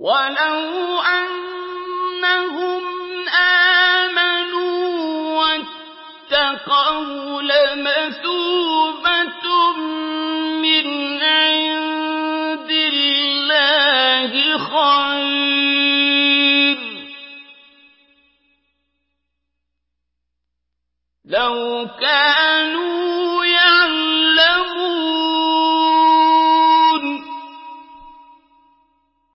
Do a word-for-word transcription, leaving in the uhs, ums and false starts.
وَلَوْ أَنَّهُمْ آمَنُوا وَاتَّقَوْا لَمَثُوبَةٌ مِّنْ عِندِ اللَّهِ خَيْرٌ ۖ لَّوْ كَانُوا